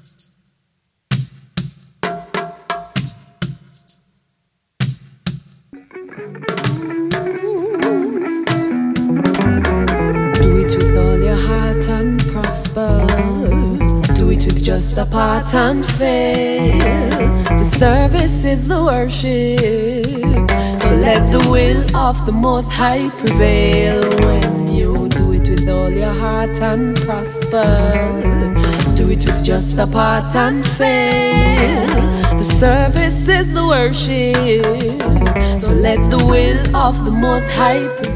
Do it with all your heart and prosper. Do it with just a part and fail. The service is the worship. So let the will of the Most High prevail. When you do it with all your heart and prosper, do it with just a part and fail. The service is the worship. So let the will of the Most High prevail.